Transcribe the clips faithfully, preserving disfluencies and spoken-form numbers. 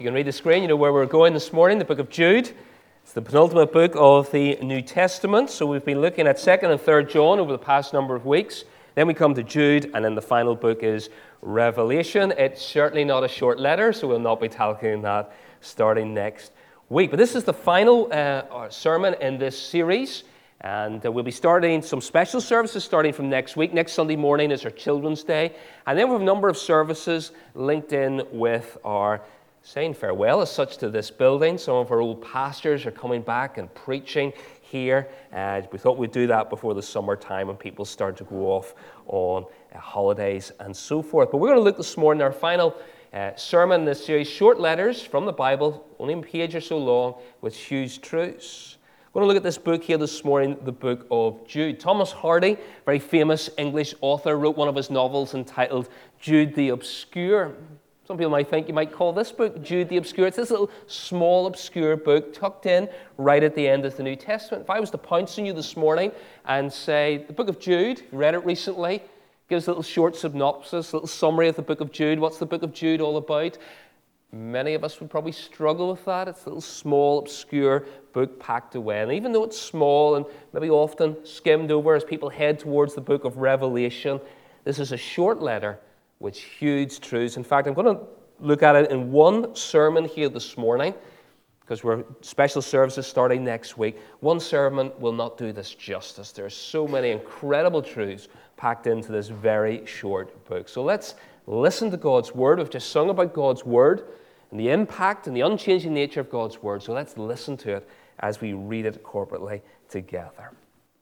You can read the screen, you know where we're going this morning, the book of Jude. It's the penultimate book of the New Testament. So we've been looking at second and third John over the past number of weeks. Then we come to Jude, and then the final book is Revelation. It's certainly not a short letter, so we'll not be tackling that starting next week. But this is the final uh, sermon in this series. And uh, we'll be starting some special services starting from next week. Next Sunday morning is our Children's Day. And then we have a number of services linked in with our saying farewell as such to this building. Some of our old pastors are coming back and preaching here. Uh, we thought we'd do that before the summertime when people start to go off on uh, holidays and so forth. But we're going to look this morning at our final uh, sermon in this series, short letters from the Bible, only a page or so long, with huge truths. We're going to look at this book here this morning, the book of Jude. Thomas Hardy, very famous English author, wrote one of his novels entitled Jude the Obscure. Some people might think you might call this book Jude the Obscure. It's this little small, obscure book tucked in right at the end of the New Testament. If I was to pounce on you this morning and say, the book of Jude, read it recently, gives a little short synopsis, a little summary of the book of Jude. What's the book of Jude all about? Many of us would probably struggle with that. It's a little small, obscure book packed away. And even though it's small and maybe often skimmed over as people head towards the book of Revelation, this is a short letter with huge truths. In fact, I'm going to look at it in one sermon here this morning, because we're special services starting next week. One sermon will not do this justice. There are so many incredible truths packed into this very short book. So let's listen to God's Word. We've just sung about God's Word and the impact and the unchanging nature of God's Word. So let's listen to it as we read it corporately together.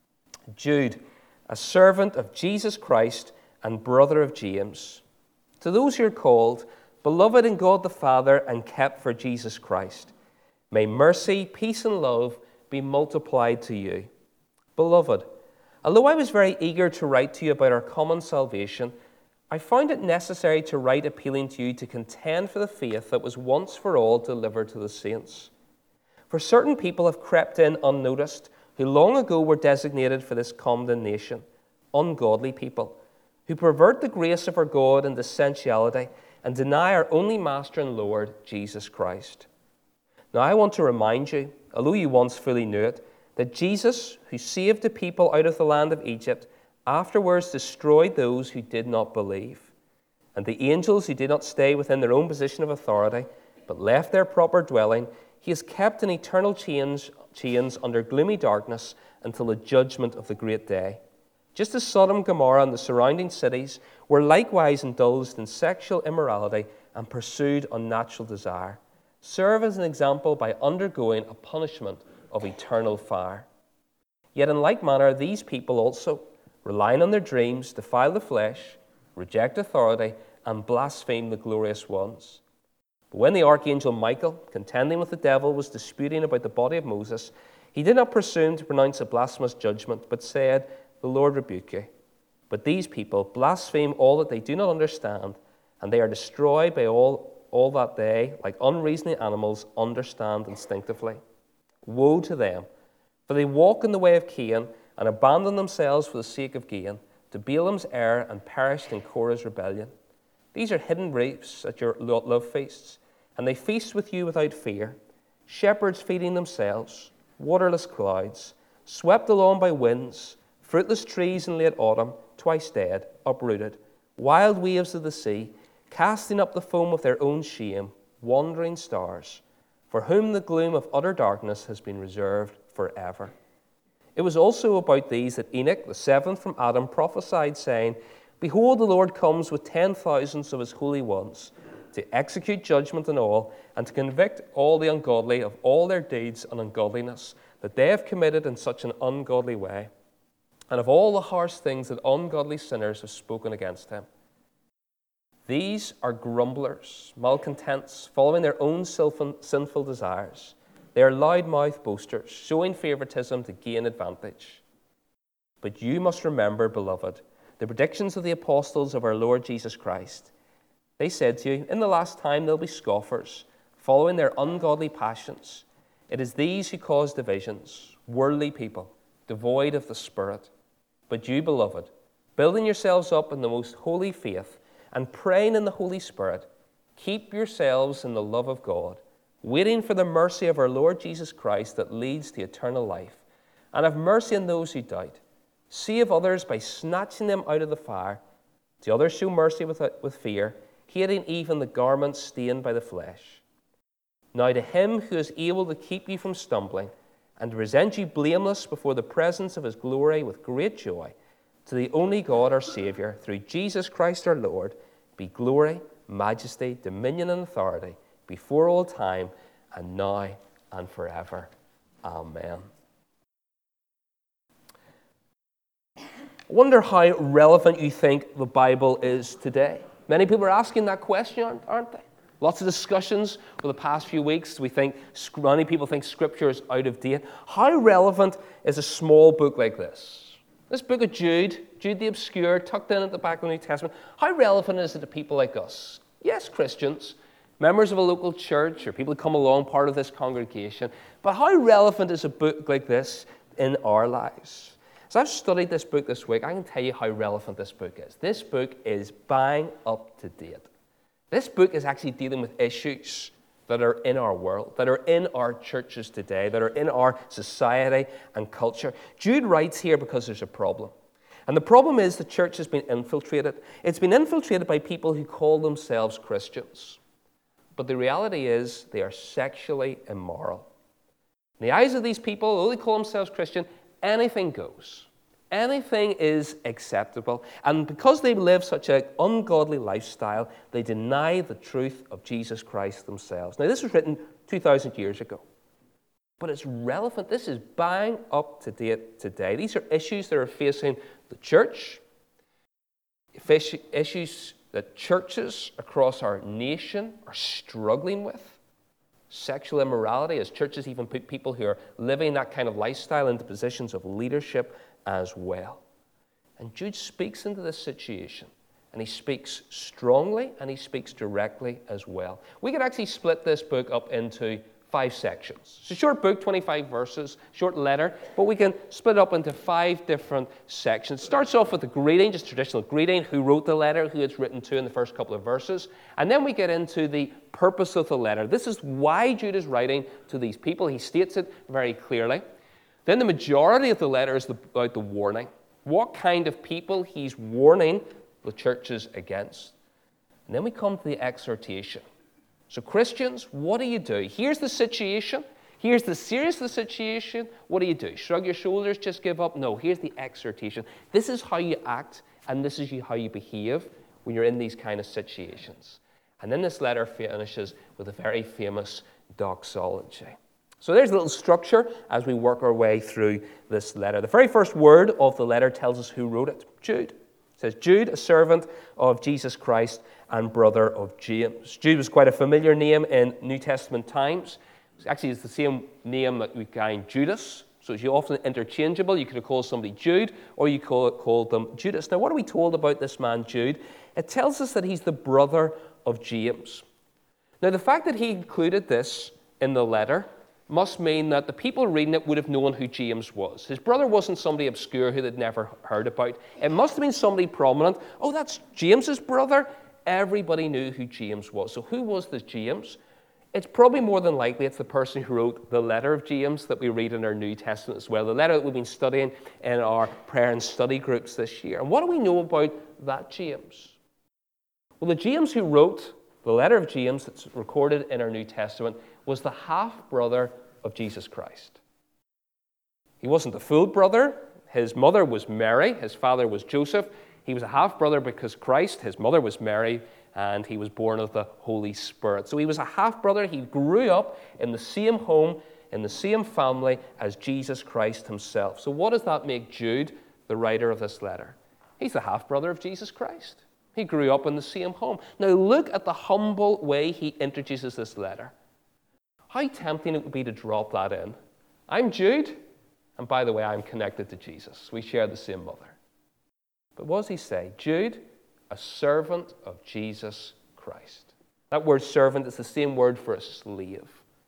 Jude, a servant of Jesus Christ and brother of James, to those who are called, beloved in God the Father and kept for Jesus Christ, may mercy, peace, and love be multiplied to you. Beloved, although I was very eager to write to you about our common salvation, I found it necessary to write appealing to you to contend for the faith that was once for all delivered to the saints. For certain people have crept in unnoticed, who long ago were designated for this condemnation, ungodly people, who pervert the grace of our God into sensuality and deny our only Master and Lord, Jesus Christ. Now I want to remind you, although you once fully knew it, that Jesus, who saved the people out of the land of Egypt, afterwards destroyed those who did not believe. And the angels who did not stay within their own position of authority, but left their proper dwelling, he has kept in eternal chains, chains under gloomy darkness until the judgment of the great day. Just as Sodom and Gomorrah and the surrounding cities were likewise indulged in sexual immorality and pursued unnatural desire, serve as an example by undergoing a punishment of eternal fire. Yet in like manner, these people also, relying on their dreams, defile the flesh, reject authority, and blaspheme the glorious ones. But when the archangel Michael, contending with the devil, was disputing about the body of Moses, he did not presume to pronounce a blasphemous judgment, but said, "The Lord rebuke you." But these people blaspheme all that they do not understand, and they are destroyed by all, all that they, like unreasoning animals, understand instinctively. Woe to them, for they walk in the way of Cain, and abandon themselves for the sake of gain, to Balaam's error, and perished in Korah's rebellion. These are hidden reefs at your love feasts, and they feast with you without fear, shepherds feeding themselves, waterless clouds, swept along by winds, fruitless trees in late autumn, twice dead, uprooted, wild waves of the sea, casting up the foam of their own shame, wandering stars, for whom the gloom of utter darkness has been reserved forever. It was also about these that Enoch, the seventh from Adam, prophesied, saying, Behold, the Lord comes with ten thousands of his holy ones, to execute judgment on all, and to convict all the ungodly of all their deeds and ungodliness that they have committed in such an ungodly way, and of all the harsh things that ungodly sinners have spoken against him. These are grumblers, malcontents, following their own sinful desires. They are loud-mouthed boasters, showing favoritism to gain advantage. But you must remember, beloved, the predictions of the apostles of our Lord Jesus Christ. They said to you, in the last time there will be scoffers, following their ungodly passions. It is these who cause divisions, worldly people, devoid of the Spirit. But you, beloved, building yourselves up in the most holy faith and praying in the Holy Spirit, keep yourselves in the love of God, waiting for the mercy of our Lord Jesus Christ that leads to eternal life. And have mercy on those who doubt. Save others by snatching them out of the fire. To others show mercy with, with fear, hating even the garments stained by the flesh. Now to him who is able to keep you from stumbling, and to present you blameless before the presence of his glory with great joy, to the only God our Saviour, through Jesus Christ our Lord, be glory, majesty, dominion, and authority, before all time, and now and forever. Amen. I wonder how relevant you think the Bible is today. Many people are asking that question, aren't they? Lots of discussions over the past few weeks. We think, many people think Scripture is out of date. How relevant is a small book like this? This book of Jude, Jude the Obscure, tucked in at the back of the New Testament. How relevant is it to people like us? Yes, Christians, members of a local church, or people who come along, part of this congregation. But how relevant is a book like this in our lives? As I've studied this book this week, I can tell you how relevant this book is. This book is bang up to date. This book is actually dealing with issues that are in our world, that are in our churches today, that are in our society and culture. Jude writes here because there's a problem. And the problem is the church has been infiltrated. It's been infiltrated by people who call themselves Christians. But the reality is they are sexually immoral. In the eyes of these people, although they call themselves Christian, anything goes. Anything is acceptable. And because they live such an ungodly lifestyle, they deny the truth of Jesus Christ themselves. Now, this was written two thousand years ago. But it's relevant. This is bang up to date today. These are issues that are facing the church, issues that churches across our nation are struggling with. Sexual immorality, as churches even put people who are living that kind of lifestyle into positions of leadership as well. And Jude speaks into this situation, and he speaks strongly and he speaks directly as well. We could actually split this book up into five sections. It's a short book, twenty-five verses, short letter, but we can split it up into five different sections. It starts off with the greeting, just traditional greeting, who wrote the letter, who it's written to in the first couple of verses, and then we get into the purpose of the letter. This is why Jude is writing to these people. He states it very clearly. Then the majority of the letter is about the warning. What kind of people he's warning the churches against. And then we come to the exhortation. So Christians, what do you do? Here's the situation. Here's the seriousness of the situation. What do you do? Shrug your shoulders, just give up? No, here's the exhortation. This is how you act, and this is how you behave when you're in these kind of situations. And then this letter finishes with a very famous doxology. So there's a little structure as we work our way through this letter. The very first word of the letter tells us who wrote it. Jude. It says, Jude, a servant of Jesus Christ and brother of James. Jude was quite a familiar name in New Testament times. Actually, it's the same name that we find Judas. So it's often interchangeable. You could have called somebody Jude, or you could have called them Judas. Now, what are we told about this man, Jude? It tells us that he's the brother of James. Now, the fact that he included this in the letter must mean that the people reading it would have known who James was. His brother wasn't somebody obscure who they'd never heard about. It must have been somebody prominent. Oh, that's James's brother. Everybody knew who James was. So who was this James? It's probably more than likely it's the person who wrote the letter of James that we read in our New Testament as well, the letter that we've been studying in our prayer and study groups this year. And what do we know about that James? Well, the James who wrote the letter of James that's recorded in our New Testament was the half-brother of Jesus Christ. He wasn't the full brother. His mother was Mary. His father was Joseph. He was a half-brother because Christ, his mother was Mary, and he was born of the Holy Spirit. So he was a half-brother. He grew up in the same home, in the same family as Jesus Christ himself. So what does that make Jude, the writer of this letter? He's the half-brother of Jesus Christ. He grew up in the same home. Now look at the humble way he introduces this letter. How tempting it would be to drop that in. I'm Jude, and by the way, I'm connected to Jesus. We share the same mother. But what does he say? Jude, a servant of Jesus Christ. That word servant is the same word for a slave.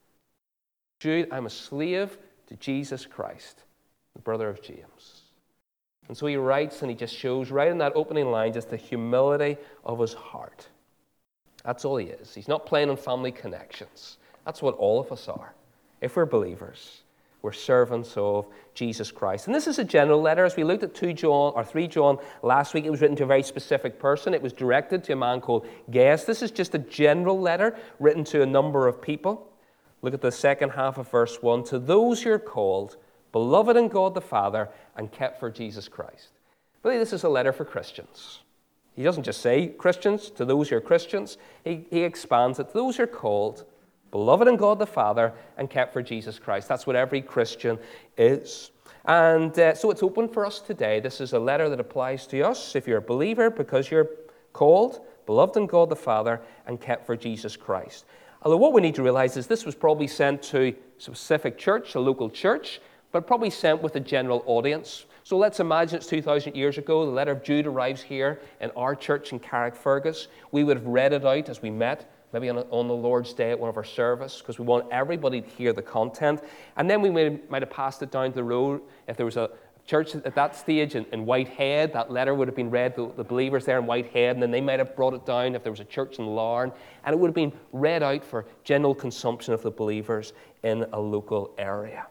Jude, I'm a slave to Jesus Christ, the brother of James. And so he writes, and he just shows right in that opening line just the humility of his heart. That's all he is. He's not playing on family connections. That's what all of us are. If we're believers, we're servants of Jesus Christ. And this is a general letter. As we looked at two John or three John last week, it was written to a very specific person. It was directed to a man called Gaius. This is just a general letter written to a number of people. Look at the second half of verse one. To those who are called, beloved in God the Father, and kept for Jesus Christ. I believe this is a letter for Christians. He doesn't just say Christians, to those who are Christians. He, he expands it. To those who are called, beloved in God the Father, and kept for Jesus Christ. That's what every Christian is. And uh, so it's open for us today. This is a letter that applies to us if you're a believer, because you're called, beloved in God the Father, and kept for Jesus Christ. Although what we need to realize is this was probably sent to a specific church, a local church, but probably sent with a general audience. So let's imagine it's two thousand years ago. The letter of Jude arrives here in our church in Carrickfergus. We would have read it out as we met, maybe on, a, on the Lord's Day at one of our services, because we want everybody to hear the content. And then we might, might have passed it down the road. If there was a church at that stage in, in Whitehead, that letter would have been read to the believers there in Whitehead, and then they might have brought it down if there was a church in Larne, and it would have been read out for general consumption of the believers in a local area.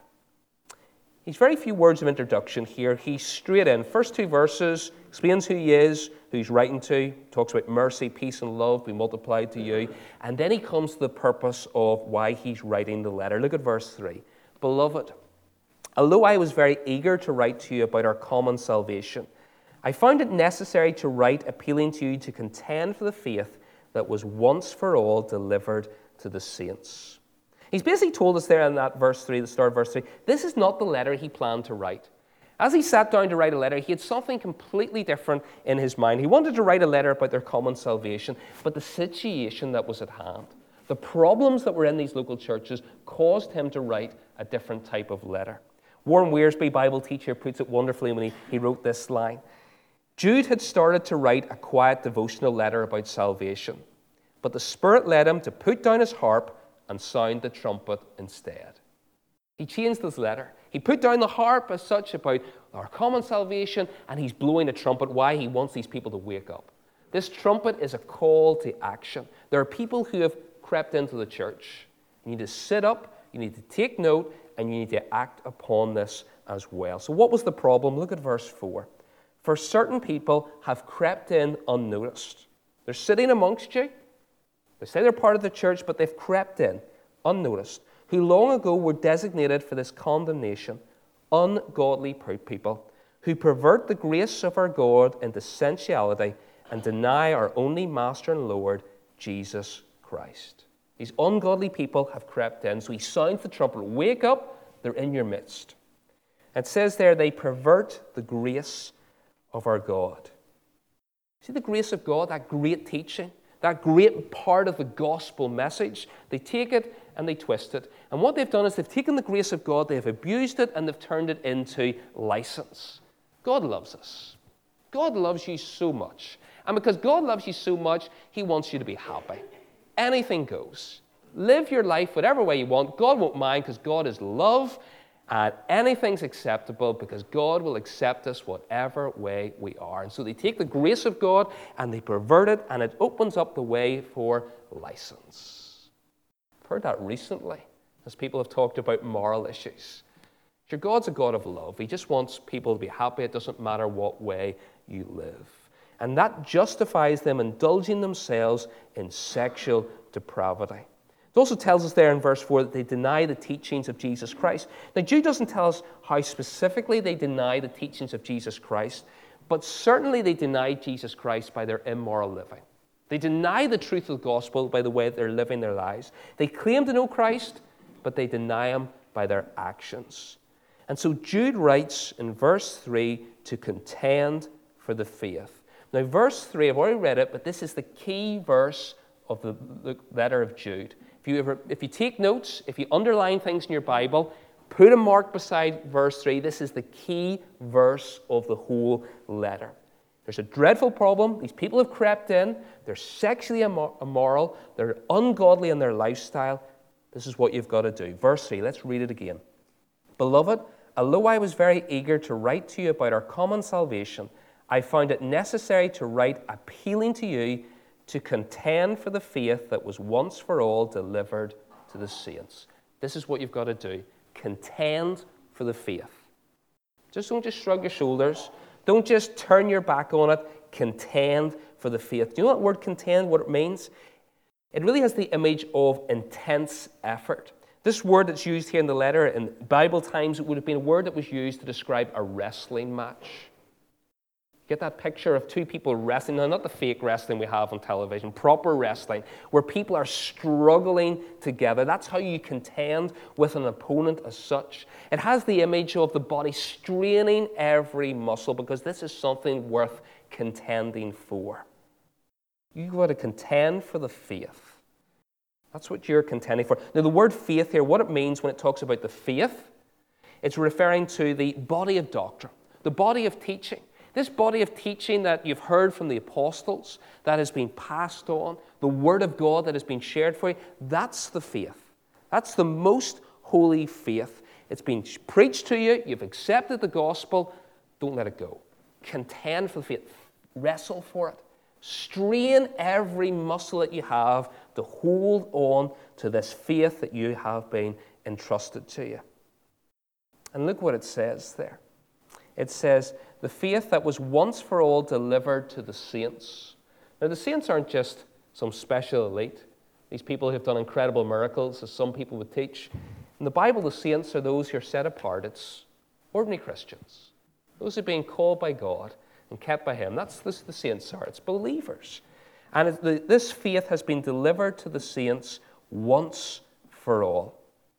He's very few words of introduction here. He's straight in. First two verses, explains who he is, who he's writing to, talks about mercy, peace, and love be multiplied to you. And then he comes to the purpose of why he's writing the letter. Look at verse three. Beloved, although I was very eager to write to you about our common salvation, I found it necessary to write appealing to you to contend for the faith that was once for all delivered to the saints. He's basically told us there in that verse three, the start of verse three, this is not the letter he planned to write. As he sat down to write a letter, he had something completely different in his mind. He wanted to write a letter about their common salvation, but the situation that was at hand, the problems that were in these local churches, caused him to write a different type of letter. Warren Wiersbe, Bible teacher, puts it wonderfully when he, he wrote this line. Jude had started to write a quiet devotional letter about salvation, but the Spirit led him to put down his harp and sound the trumpet instead. He changed his letter. He put down the harp as such about our common salvation, and he's blowing a trumpet. Why? He wants these people to wake up. This trumpet is a call to action. There are people who have crept into the church. You need to sit up, you need to take note, and you need to act upon this as well. So what was the problem? Look at verse four. For certain people have crept in unnoticed. They're sitting amongst you. They say they're part of the church, but they've crept in unnoticed, who long ago were designated for this condemnation, ungodly people, who pervert the grace of our God into sensuality and deny our only Master and Lord, Jesus Christ. These ungodly people have crept in. So he sounds the trumpet. Wake up, they're in your midst. It says there, they pervert the grace of our God. See the grace of God, that great teaching, that great part of the gospel message. They take it and they twist it. And what they've done is they've taken the grace of God, they've abused it, and they've turned it into license. God loves us. God loves you so much. And because God loves you so much, he wants you to be happy. Anything goes. Live your life whatever way you want. God won't mind because God is love, and anything's acceptable because God will accept us whatever way we are. And so they take the grace of God and they pervert it, and it opens up the way for license. I've heard that recently as people have talked about moral issues. Sure, God's a God of love. He just wants people to be happy. It doesn't matter what way you live. And that justifies them indulging themselves in sexual depravity. It also tells us there in verse four that they deny the teachings of Jesus Christ. Now, Jude doesn't tell us how specifically they deny the teachings of Jesus Christ, but certainly they deny Jesus Christ by their immoral living. They deny the truth of the gospel by the way they're living their lives. They claim to know Christ, but they deny him by their actions. And so Jude writes in verse three to contend for the faith. Now, verse three, I've already read it, but this is the key verse of the, the letter of Jude. If you, ever, if you take notes, if you underline things in your Bible, put a mark beside verse three. This is the key verse of the whole letter. There's a dreadful problem. These people have crept in. They're sexually immoral. They're ungodly in their lifestyle. This is what you've got to do. Verse three, let's read it again. Beloved, although I was very eager to write to you about our common salvation, I found it necessary to write appealing to you to contend for the faith that was once for all delivered to the saints. This is what you've got to do. Contend for the faith. Just don't just shrug your shoulders. Don't just turn your back on it. Contend for the faith. Do you know that word contend, what it means? It really has the image of intense effort. This word that's used here in the letter, in Bible times, it would have been a word that was used to describe a wrestling match. Get that picture of two people wrestling, now not the fake wrestling we have on television, proper wrestling, where people are struggling together. That's how you contend with an opponent as such. It has the image of the body straining every muscle, because this is something worth contending for. You've got to contend for the faith. That's what you're contending for. Now, the word faith here, what it means when it talks about the faith, it's referring to the body of doctrine, the body of teaching. This body of teaching that you've heard from the apostles, that has been passed on, the word of God that has been shared for you, that's the faith. That's the most holy faith. It's been preached to you. You've accepted the gospel. Don't let it go. Contend for the faith. Wrestle for it. Strain every muscle that you have to hold on to this faith that you have been entrusted to you. And look what it says there. It says, the faith that was once for all delivered to the saints. Now, the saints aren't just some special elite. These people who have done incredible miracles, as some people would teach. In the Bible, the saints are those who are set apart. It's ordinary Christians. Those who are being called by God and kept by Him. That's what the saints are. It's believers. And it, the, this faith has been delivered to the saints once for all.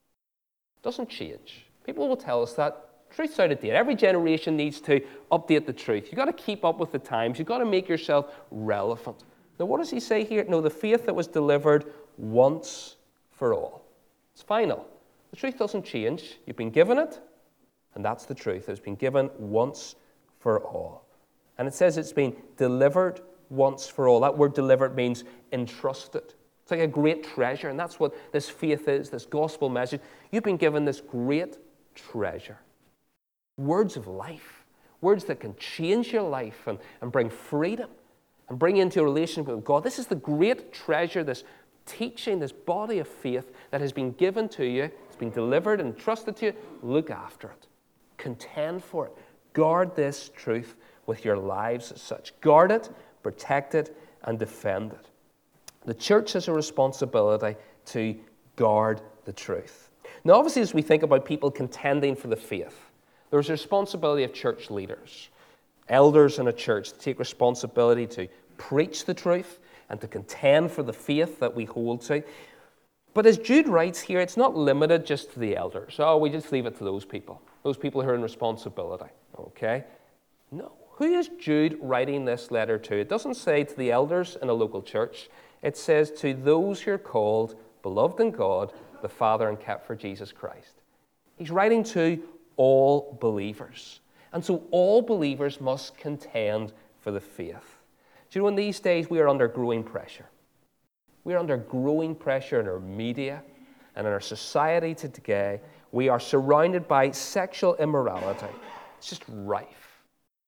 It doesn't change. People will tell us that. Truth's out of date. Every generation needs to update the truth. You've got to keep up with the times. You've got to make yourself relevant. Now, what does he say here? No, the faith that was delivered once for all. It's final. The truth doesn't change. You've been given it, and that's the truth. It's been given once for all. And it says it's been delivered once for all. That word delivered means entrusted. It's like a great treasure, and that's what this faith is, this gospel message. You've been given this great treasure. Words of life, words that can change your life and, and bring freedom and bring you into a relationship with God. This is the great treasure, this teaching, this body of faith that has been given to you. It's been delivered and entrusted to you. Look after it. Contend for it. Guard this truth with your lives as such. Guard it, protect it, and defend it. The church has a responsibility to guard the truth. Now, obviously, as we think about people contending for the faith, there's a responsibility of church leaders, elders in a church, to take responsibility to preach the truth and to contend for the faith that we hold to. But as Jude writes here, it's not limited just to the elders. Oh, we just leave it to those people, those people who are in responsibility. Okay? No. Who is Jude writing this letter to? It doesn't say to the elders in a local church. It says to those who are called, beloved in God, the Father, and kept for Jesus Christ. He's writing to all believers. And so all believers must contend for the faith. Do you know, in these days we are under growing pressure. We are under growing pressure in our media and in our society today. We are surrounded by sexual immorality. It's just rife.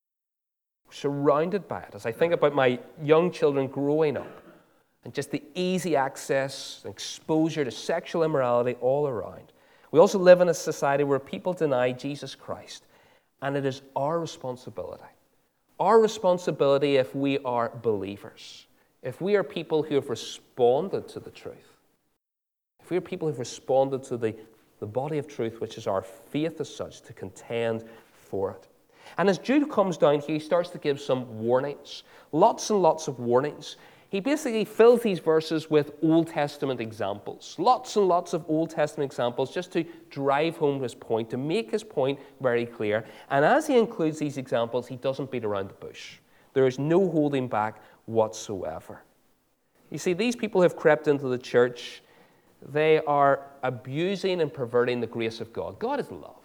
We're surrounded by it. As I think about my young children growing up and just the easy access and exposure to sexual immorality all around. We also live in a society where people deny Jesus Christ, and it is our responsibility. Our responsibility if we are believers, if we are people who have responded to the truth, if we are people who have responded to the, the body of truth, which is our faith as such, to contend for it. And as Jude comes down here, he starts to give some warnings, lots and lots of warnings. He basically fills these verses with Old Testament examples, lots and lots of Old Testament examples, just to drive home his point, to make his point very clear. And as he includes these examples, he doesn't beat around the bush. There is no holding back whatsoever. You see, these people have crept into the church. They are abusing and perverting the grace of God. God is love.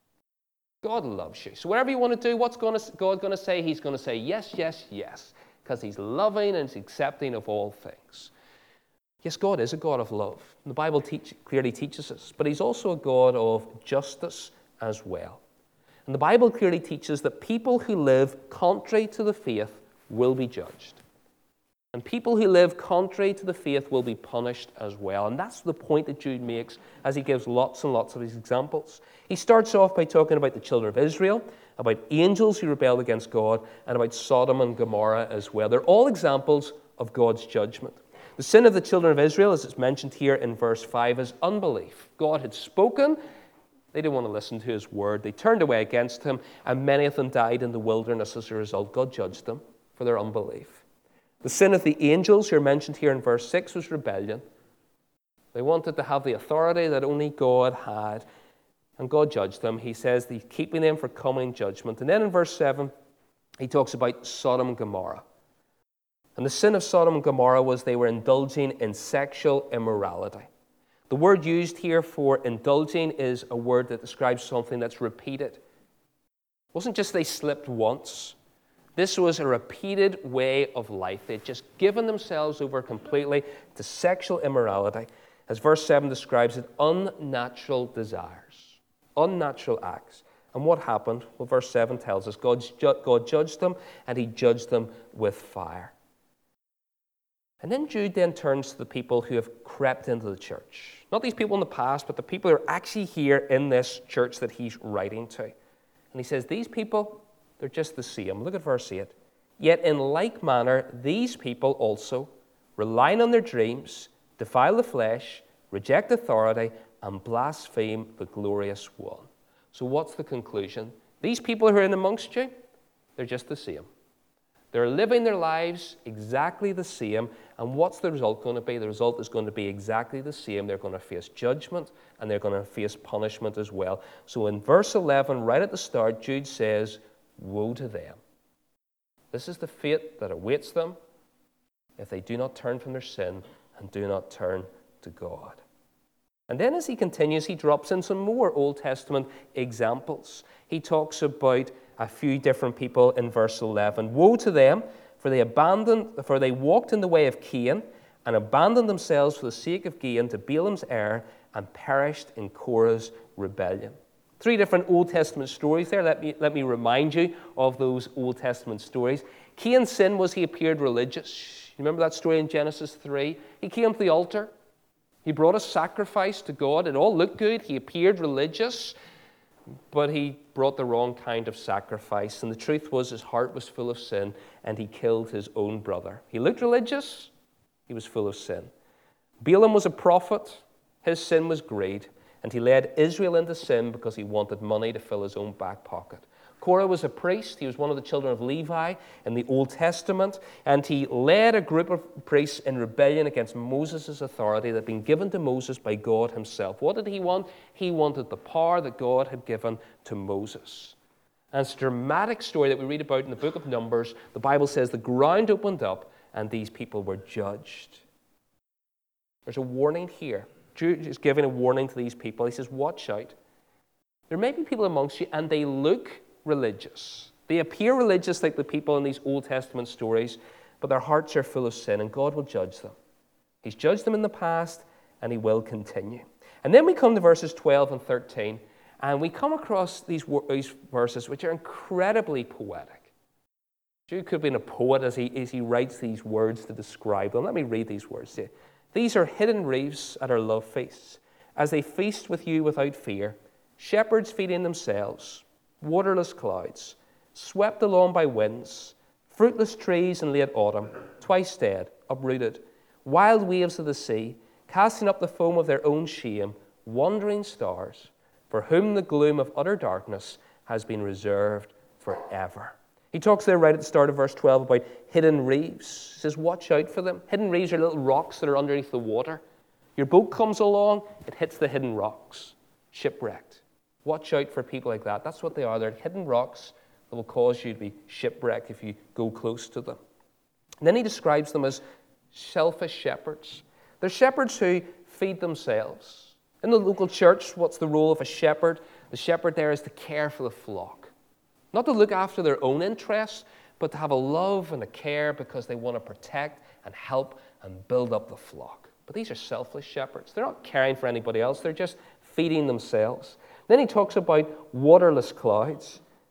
God loves you. So whatever you want to do, what's God going to say? He's going to say yes, yes, yes. Because he's loving and he's accepting of all things. Yes, God is a God of love. The Bible teach, clearly teaches us. But he's also a God of justice as well. And the Bible clearly teaches that people who live contrary to the faith will be judged. And people who live contrary to the faith will be punished as well. And that's the point that Jude makes as he gives lots and lots of these examples. He starts off by talking about the children of Israel, about angels who rebelled against God, and about Sodom and Gomorrah as well. They're all examples of God's judgment. The sin of the children of Israel, as it's mentioned here in verse five, is unbelief. God had spoken. They didn't want to listen to his word. They turned away against him, and many of them died in the wilderness as a result. God judged them for their unbelief. The sin of the angels, who are mentioned here in verse six, was rebellion. They wanted to have the authority that only God had, and God judged them. He says he's keeping them for coming judgment. And then in verse seven, he talks about Sodom and Gomorrah. And the sin of Sodom and Gomorrah was they were indulging in sexual immorality. The word used here for indulging is a word that describes something that's repeated. It wasn't just they slipped once. This was a repeated way of life. They'd just given themselves over completely to sexual immorality. As verse seven describes it, unnatural desires, unnatural acts. And what happened? Well, verse seven tells us God, God judged them, and he judged them with fire. And then Jude then turns to the people who have crept into the church. Not these people in the past, but the people who are actually here in this church that he's writing to. And he says, these people, they're just the same. Look at verse eight. Yet in like manner, these people also, relying on their dreams, defile the flesh, reject authority, and blaspheme the glorious one. So what's the conclusion? These people who are in amongst you, they're just the same. They're living their lives exactly the same. And what's the result going to be? The result is going to be exactly the same. They're going to face judgment, and they're going to face punishment as well. So in verse eleven, right at the start, Jude says, woe to them. This is the fate that awaits them if they do not turn from their sin and do not turn to God. And then as he continues, he drops in some more Old Testament examples. He talks about a few different people in verse eleven. Woe to them, for they abandoned, for they walked in the way of Cain and abandoned themselves for the sake of gain to Balaam's error and perished in Korah's rebellion. Three different Old Testament stories there. Let me, let me remind you of those Old Testament stories. Cain's sin was he appeared religious. You remember that story in Genesis three? He came to the altar. He brought a sacrifice to God. It all looked good. He appeared religious, but he brought the wrong kind of sacrifice. And the truth was his heart was full of sin, and he killed his own brother. He looked religious. He was full of sin. Balaam was a prophet. His sin was greed. And he led Israel into sin because he wanted money to fill his own back pocket. Korah was a priest. He was one of the children of Levi in the Old Testament. And he led a group of priests in rebellion against Moses' authority that had been given to Moses by God himself. What did he want? He wanted the power that God had given to Moses. And it's a dramatic story that we read about in the book of Numbers. The Bible says the ground opened up and these people were judged. There's a warning here. Jude is giving a warning to these people. He says, watch out. There may be people amongst you and they look religious. They appear religious like the people in these Old Testament stories, but their hearts are full of sin, and God will judge them. He's judged them in the past, and he will continue. And then we come to verses twelve and thirteen, and we come across these, these verses which are incredibly poetic. Jude could have been a poet as he, as he writes these words to describe them. Let me read these words to you. These are hidden reefs at our love feasts, as they feast with you without fear, shepherds feeding themselves, waterless clouds, swept along by winds, fruitless trees in late autumn, twice dead, uprooted, wild waves of the sea, casting up the foam of their own shame, wandering stars, for whom the gloom of utter darkness has been reserved forever. He talks there right at the start of verse twelve about hidden reefs. He says, watch out for them. Hidden reefs are little rocks that are underneath the water. Your boat comes along, it hits the hidden rocks, shipwrecked. Watch out for people like that. That's what they are. They're hidden rocks that will cause you to be shipwrecked if you go close to them. And then he describes them as selfish shepherds. They're shepherds who feed themselves. In the local church, what's the role of a shepherd? The shepherd there is to care for the flock. Not to look after their own interests, but to have a love and a care because they want to protect and help and build up the flock. But these are selfless shepherds. They're not caring for anybody else. They're just feeding themselves. Then he talks about waterless clouds.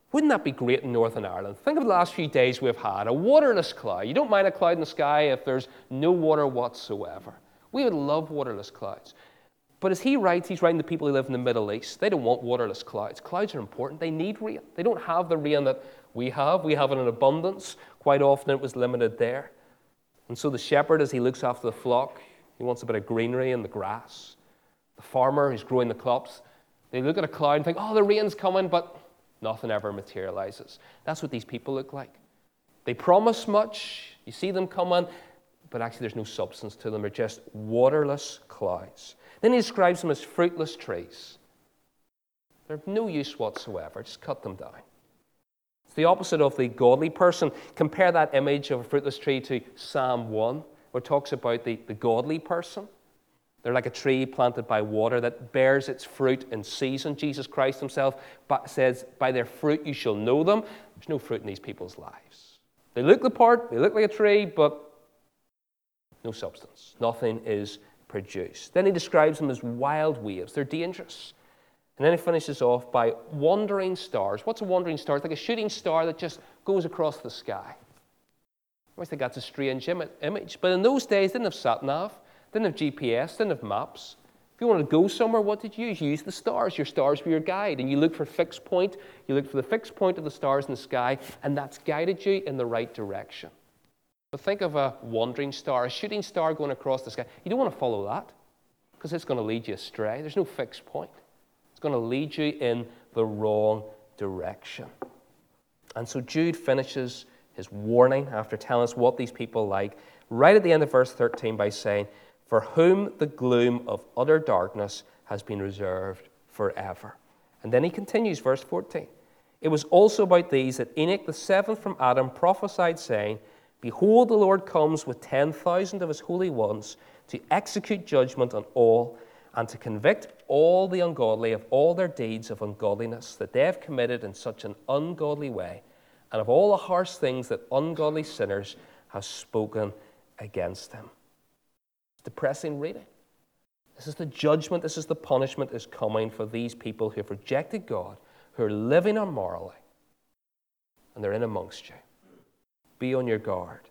Wouldn't that be great in Northern Ireland? Think of the last few days we've had, a waterless cloud. You don't mind a cloud in the sky if there's no water whatsoever. We would love waterless clouds. But as he writes, he's writing to people who live in the Middle East. They don't want waterless clouds. Clouds are important. They need rain. They don't have the rain that we have. We have it in abundance. Quite often it was limited there. And so the shepherd, as he looks after the flock, he wants a bit of greenery in the grass. The farmer who's growing the crops, they look at a cloud and think, oh, the rain's coming, but nothing ever materializes. That's what these people look like. They promise much. You see them coming, but actually there's no substance to them. They're just waterless clouds. Then he describes them as fruitless trees. They're of no use whatsoever. Just cut them down. It's the opposite of the godly person. Compare that image of a fruitless tree to Psalm one, where it talks about the, the godly person. They're like a tree planted by water that bears its fruit in season. Jesus Christ himself says, by their fruit you shall know them. There's no fruit in these people's lives. They look the part, they look like a tree, but no substance. Nothing is produced. Then he describes them as wild waves. They're dangerous. And then he finishes off by wandering stars. What's a wandering star? It's like a shooting star that just goes across the sky. I always think that's a strange Im- image. But in those days, they didn't have sat-nav, didn't have G P S, didn't have maps. If you wanted to go somewhere, what did you use? You used the stars. Your stars were your guide. And you look for a fixed point. You look for the fixed point of the stars in the sky, and that's guided you in the right direction. But think of a wandering star, a shooting star going across the sky. You don't want to follow that because it's going to lead you astray. There's no fixed point. It's going to lead you in the wrong direction. And so Jude finishes his warning after telling us what these people like, right at the end of verse thirteen by saying, for whom the gloom of utter darkness has been reserved forever. And then he continues, verse fourteen. It was also about these that Enoch, the seventh from Adam, prophesied, saying, behold, the Lord comes with ten thousand of his holy ones to execute judgment on all and to convict all the ungodly of all their deeds of ungodliness that they have committed in such an ungodly way, and of all the harsh things that ungodly sinners have spoken against him. It's depressing reading. This is the judgment, this is the punishment is coming for these people who have rejected God, who are living immorally, and they're in amongst you. Be on your guard.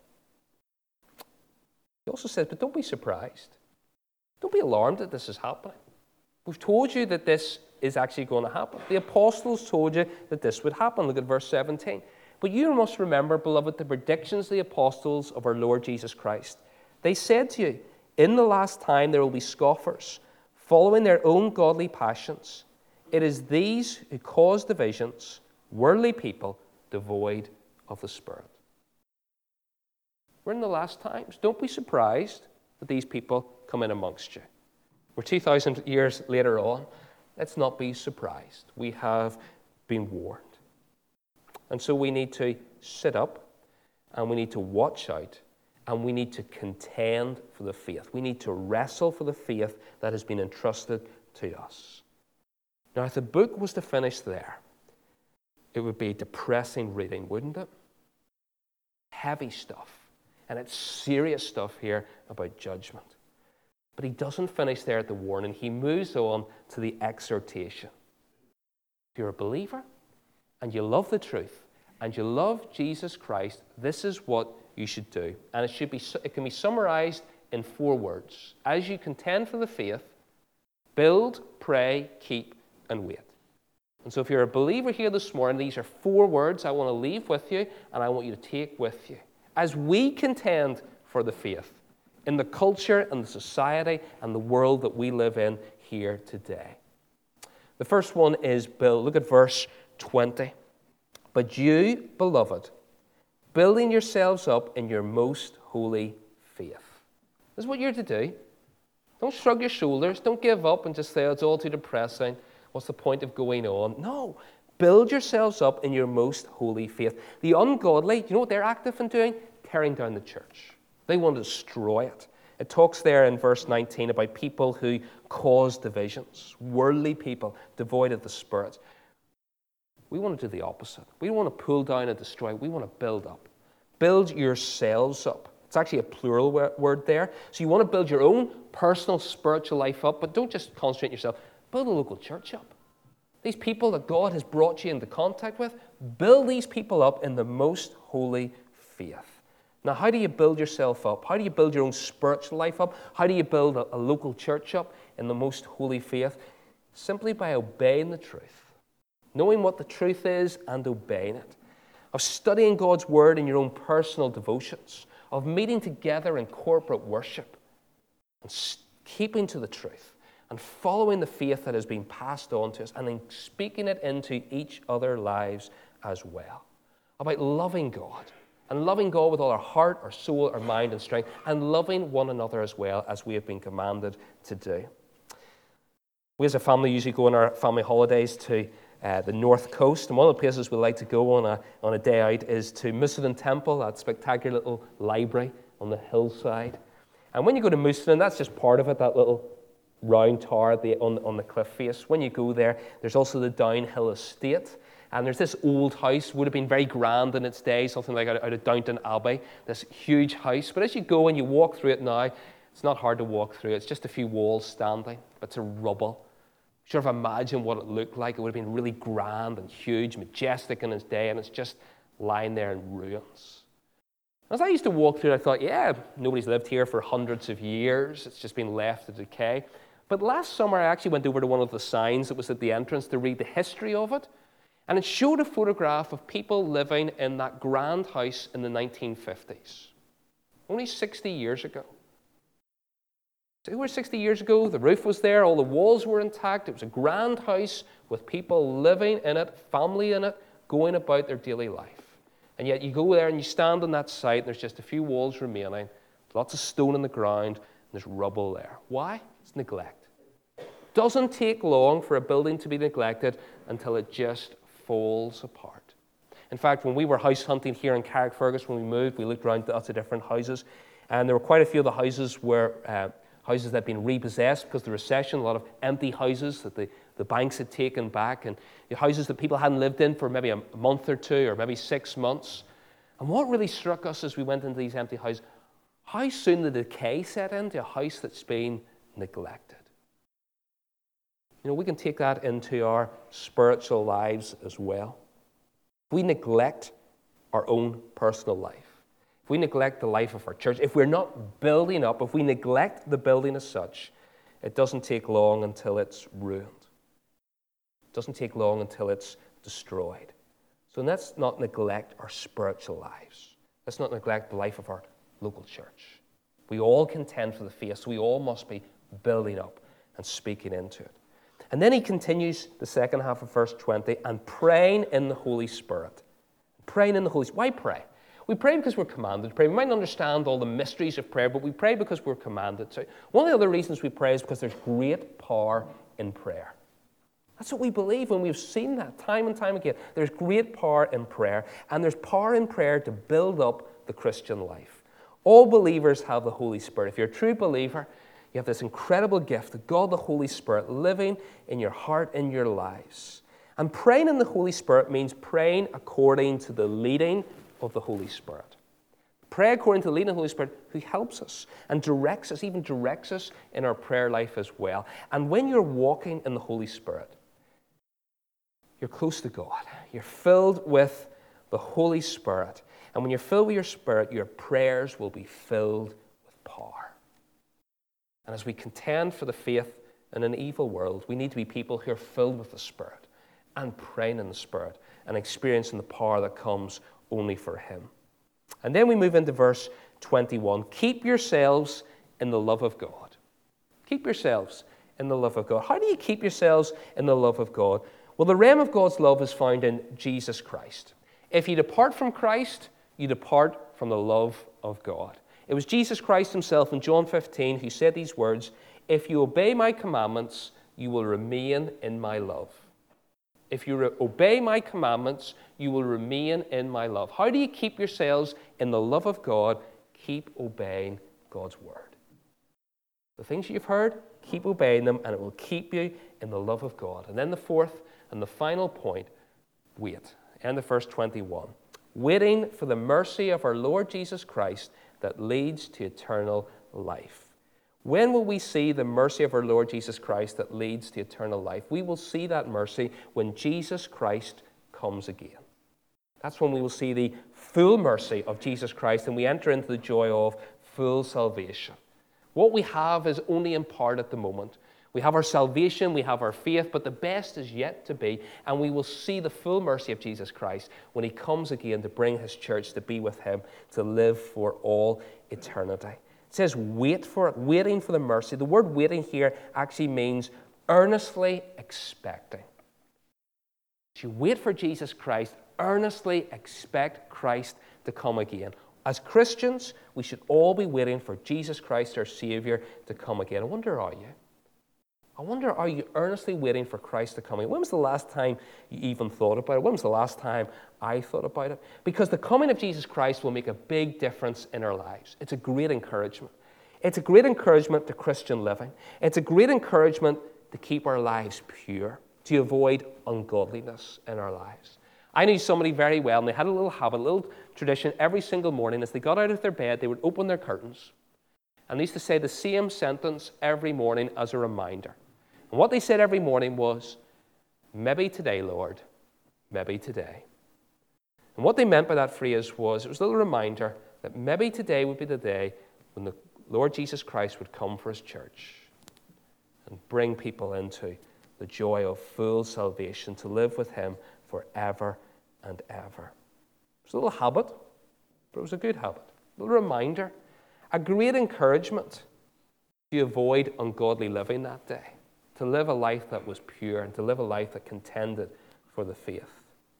He also says, but don't be surprised. Don't be alarmed that this is happening. We've told you that this is actually going to happen. The apostles told you that this would happen. Look at verse seventeen. But you must remember, beloved, the predictions of the apostles of our Lord Jesus Christ. They said to you, in the last time there will be scoffers, following their own godly passions. It is these who cause divisions, worldly people, devoid of the Spirit. We're in the last times. Don't be surprised that these people come in amongst you. We're two thousand years later on. Let's not be surprised. We have been warned. And so we need to sit up, and we need to watch out, and we need to contend for the faith. We need to wrestle for the faith that has been entrusted to us. Now, if the book was to finish there, it would be depressing reading, wouldn't it? Heavy stuff. And it's serious stuff here about judgment. But he doesn't finish there at the warning. He moves on to the exhortation. If you're a believer and you love the truth and you love Jesus Christ, this is what you should do. And it should be it can be summarized in four words. As you contend for the faith, build, pray, keep, and wait. And so if you're a believer here this morning, these are four words I want to leave with you and I want you to take with you. As we contend for the faith in the culture and the society and the world that we live in here today. The first one is build. Look at verse twenty. But you, beloved, building yourselves up in your most holy faith. This is what you're to do. Don't shrug your shoulders. Don't give up and just say, oh, it's all too depressing. What's the point of going on? No. Build yourselves up in your most holy faith. The ungodly, you know what they're active in doing? Tearing down the church. They want to destroy it. It talks there in verse nineteen about people who cause divisions, worldly people, devoid of the Spirit. We want to do the opposite. We don't want to pull down and destroy. We want to build up. Build yourselves up. It's actually a plural word there. So you want to build your own personal spiritual life up, but don't just concentrate on yourself. Build a local church up. these people that God has brought you into contact with, build these people up in the most holy faith. Now, how do you build yourself up? How do you build your own spiritual life up? How do you build a, a local church up in the most holy faith? Simply by obeying the truth, knowing what the truth is and obeying it, of studying God's word in your own personal devotions, of meeting together in corporate worship, and keeping to the truth, and following the faith that has been passed on to us, and then speaking it into each other's lives as well. About loving God, and loving God with all our heart, our soul, our mind, and strength, and loving one another as well as we have been commanded to do. We as a family usually go on our family holidays to uh, the North Coast, and one of the places we like to go on a, on a day out is to Mussenden Temple, that spectacular little library on the hillside. And when you go to Mussenden, that's just part of it, that little round tower at the, on, on the cliff face. When you go there, there's also the Downhill Estate. And there's this old house, would have been very grand in its day, something like out, out of Downton Abbey, this huge house. But as you go and you walk through it now, it's not hard to walk through. It's just a few walls standing. It's a rubble. Sort of imagine what it looked like. It would have been really grand and huge, majestic in its day, and it's just lying there in ruins. As I used to walk through it, I thought, yeah, nobody's lived here for hundreds of years. It's just been left to decay. But last summer, I actually went over to one of the signs that was at the entrance to read the history of it. And it showed a photograph of people living in that grand house in the nineteen fifties. Only sixty years ago. So over sixty years ago, the roof was there, all the walls were intact. It was a grand house with people living in it, family in it, going about their daily life. And yet you go there and you stand on that site, and there's just a few walls remaining, lots of stone in the ground, and there's rubble there. Why? It's neglect. It doesn't take long for a building to be neglected until it just falls apart. In fact, when we were house hunting here in Carrickfergus, when we moved, we looked around at lots of different houses, and there were quite a few of the houses were uh, houses that had been repossessed because of the recession, a lot of empty houses that the, the banks had taken back, and the houses that people hadn't lived in for maybe a month or two or maybe six months. And what really struck us as we went into these empty houses, how soon the decay set into a house that's been neglected. You know, we can take that into our spiritual lives as well. If we neglect our own personal life, if we neglect the life of our church, if we're not building up, if we neglect the building as such, it doesn't take long until it's ruined. It doesn't take long until it's destroyed. So let's not neglect our spiritual lives. Let's not neglect the life of our local church. We all contend for the faith, so we all must be building up and speaking into it. And then he continues the second half of verse twenty, and praying in the Holy Spirit. Praying in the Holy Spirit. Why pray? We pray because we're commanded to pray. We might not understand all the mysteries of prayer, but we pray because we're commanded to. One of the other reasons we pray is because there's great power in prayer. That's what we believe when we've seen that time and time again. There's great power in prayer, and there's power in prayer to build up the Christian life. All believers have the Holy Spirit. If you're a true believer, you have this incredible gift of God the Holy Spirit living in your heart, in your lives. And praying in the Holy Spirit means praying according to the leading of the Holy Spirit. Pray according to the leading of the Holy Spirit, who helps us and directs us, even directs us in our prayer life as well. And when you're walking in the Holy Spirit, you're close to God. You're filled with the Holy Spirit. And when you're filled with your Spirit, your prayers will be filled with power. And as we contend for the faith in an evil world, we need to be people who are filled with the Spirit and praying in the Spirit and experiencing the power that comes only for Him. And then we move into verse twenty-one. Keep yourselves in the love of God. Keep yourselves in the love of God. How do you keep yourselves in the love of God? Well, the realm of God's love is found in Jesus Christ. If you depart from Christ, you depart from the love of God. It was Jesus Christ himself in John fifteen who said these words, "If you obey my commandments, you will remain in my love." If you re- obey my commandments, you will remain in my love. How do you keep yourselves in the love of God? Keep obeying God's word. The things you've heard, keep obeying them, and it will keep you in the love of God. And then the fourth and the final point, wait. End of verse twenty-one. Waiting for the mercy of our Lord Jesus Christ that leads to eternal life. When will we see the mercy of our Lord Jesus Christ that leads to eternal life? We will see that mercy when Jesus Christ comes again. That's when we will see the full mercy of Jesus Christ and we enter into the joy of full salvation. What we have is only in part at the moment. We have our salvation, we have our faith, but the best is yet to be, and we will see the full mercy of Jesus Christ when he comes again to bring his church to be with him, to live for all eternity. It says wait for it, waiting for the mercy. The word waiting here actually means earnestly expecting. As you wait for Jesus Christ, earnestly expect Christ to come again. As Christians, we should all be waiting for Jesus Christ, our Savior, to come again. I wonder, are you? I wonder, are you earnestly waiting for Christ to come again? When was the last time you even thought about it? When was the last time I thought about it? Because the coming of Jesus Christ will make a big difference in our lives. It's a great encouragement. It's a great encouragement to Christian living. It's a great encouragement to keep our lives pure, to avoid ungodliness in our lives. I knew somebody very well, and they had a little habit, a little tradition. Every single morning as they got out of their bed, they would open their curtains, and they used to say the same sentence every morning as a reminder. And what they said every morning was, maybe today, Lord, maybe today. And what they meant by that phrase was, it was a little reminder that maybe today would be the day when the Lord Jesus Christ would come for his church and bring people into the joy of full salvation, to live with him forever and ever. It was a little habit, but it was a good habit. A little reminder, a great encouragement to avoid ungodly living that day, to live a life that was pure and to live a life that contended for the faith.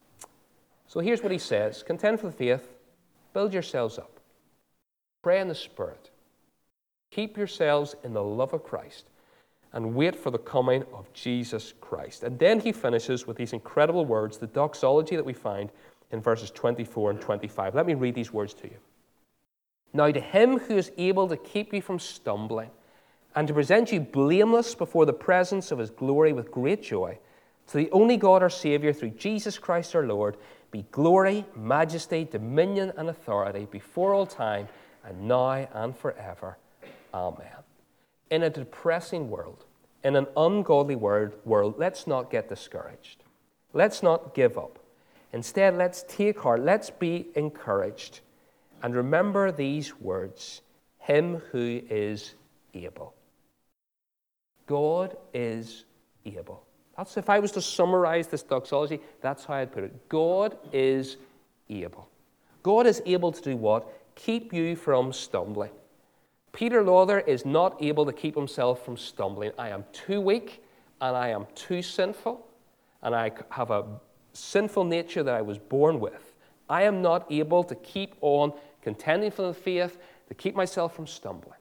So here's what he says: contend for the faith, build yourselves up, pray in the Spirit, keep yourselves in the love of Christ, and wait for the coming of Jesus Christ. And then he finishes with these incredible words, the doxology that we find in verses twenty-four and twenty-five. Let me read these words to you. Now to him who is able to keep you from stumbling and to present you blameless before the presence of his glory with great joy, to the only God our Savior through Jesus Christ our Lord, be glory, majesty, dominion, and authority before all time, and now and forever. Amen. In a depressing world, in an ungodly world, world, let's not get discouraged. Let's not give up. Instead, let's take heart. Let's be encouraged. And remember these words: him who is able. God is able. That's, if I was to summarize this doxology, that's how I'd put it. God is able. God is able to do what? Keep you from stumbling. Peter Lawther is not able to keep himself from stumbling. I am too weak, and I am too sinful, and I have a sinful nature that I was born with. I am not able to keep on contending for the faith, to keep myself from stumbling.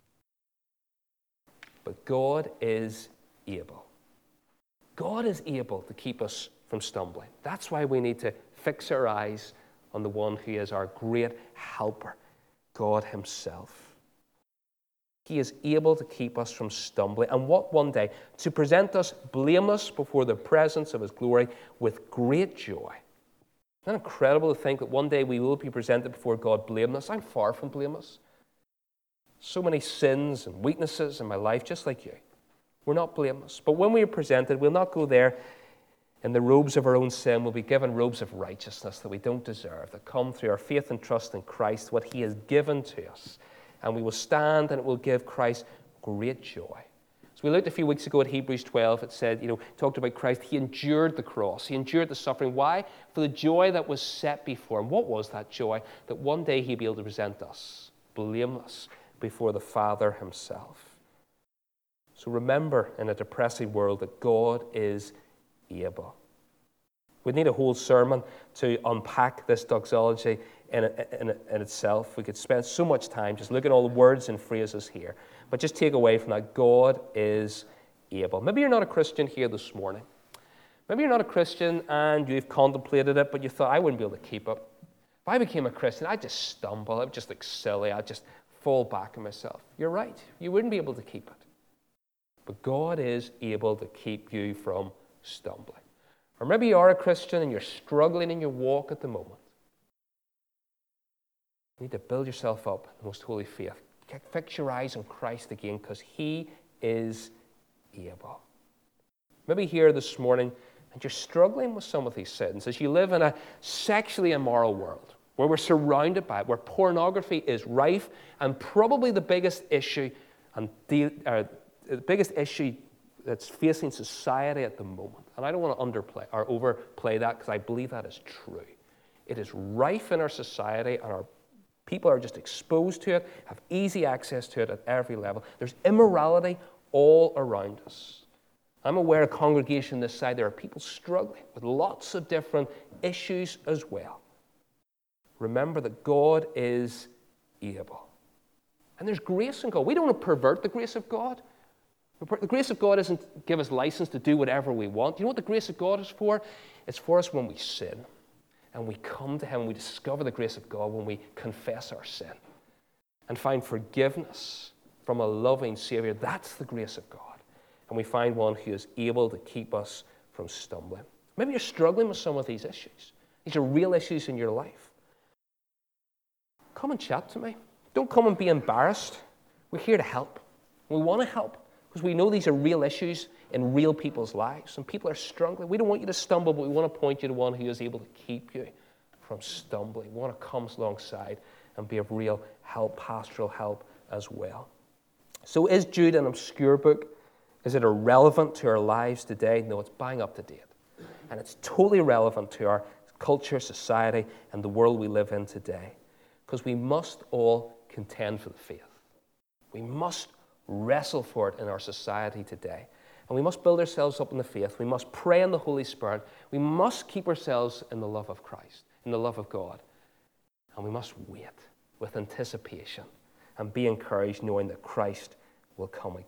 But God is able. God is able to keep us from stumbling. That's why we need to fix our eyes on the one who is our great helper, God himself. He is able to keep us from stumbling. And what one day? To present us blameless before the presence of his glory with great joy. Isn't it incredible to think that one day we will be presented before God blameless? I'm far from blameless. So many sins and weaknesses in my life, just like you. We're not blameless. But when we are presented, we'll not go there in the robes of our own sin. We'll be given robes of righteousness that we don't deserve, that come through our faith and trust in Christ, what he has given to us. And we will stand, and it will give Christ great joy. So we looked a few weeks ago at Hebrews twelve. It said, you know, talked about Christ. He endured the cross. He endured the suffering. Why? For the joy that was set before him. What was that joy? That one day he'd be able to present us blameless before the Father himself. So remember, in a depressing world, that God is able. We need a whole sermon to unpack this doxology in, in, in itself. We could spend so much time just looking at all the words and phrases here. But just take away from that, God is able. Maybe you're not a Christian here this morning. Maybe you're not a Christian and you've contemplated it, but you thought, I wouldn't be able to keep it. If I became a Christian, I'd just stumble. I'd just look silly. I'd just fall back on myself. You're right. You wouldn't be able to keep it. But God is able to keep you from stumbling. Or maybe you are a Christian and you're struggling in your walk at the moment. You need to build yourself up in the most holy faith. Fix your eyes on Christ again, because he is able. Maybe here this morning, and you're struggling with some of these sins as you live in a sexually immoral world where we're surrounded by it, where pornography is rife, and probably the biggest issue and the, uh, the biggest issue that's facing society at the moment. And I don't want to underplay or overplay that, because I believe that is true. It is rife in our society, and our people are just exposed to it, have easy access to it at every level. There's immorality all around us. I'm aware of a congregation this side, there are people struggling with lots of different issues as well. Remember that God is able. And there's grace in God. We don't want to pervert the grace of God. The grace of God doesn't give us license to do whatever we want. You know what the grace of God is for? It's for us when we sin. And we come to him, we discover the grace of God when we confess our sin and find forgiveness from a loving Savior. That's the grace of God. And we find one who is able to keep us from stumbling. Maybe you're struggling with some of these issues. These are real issues in your life. Come and chat to me. Don't come and be embarrassed. We're here to help. We want to help because we know these are real issues in real people's lives. And people are struggling. We don't want you to stumble, but we want to point you to one who is able to keep you from stumbling. We want to come alongside and be of real help, pastoral help as well. So is Jude an obscure book? Is it irrelevant to our lives today? No, it's bang up to date. And it's totally relevant to our culture, society, and the world we live in today. Because we must all contend for the faith. We must wrestle for it in our society today. And we must build ourselves up in the faith. We must pray in the Holy Spirit. We must keep ourselves in the love of Christ, in the love of God. And we must wait with anticipation and be encouraged knowing that Christ will come again.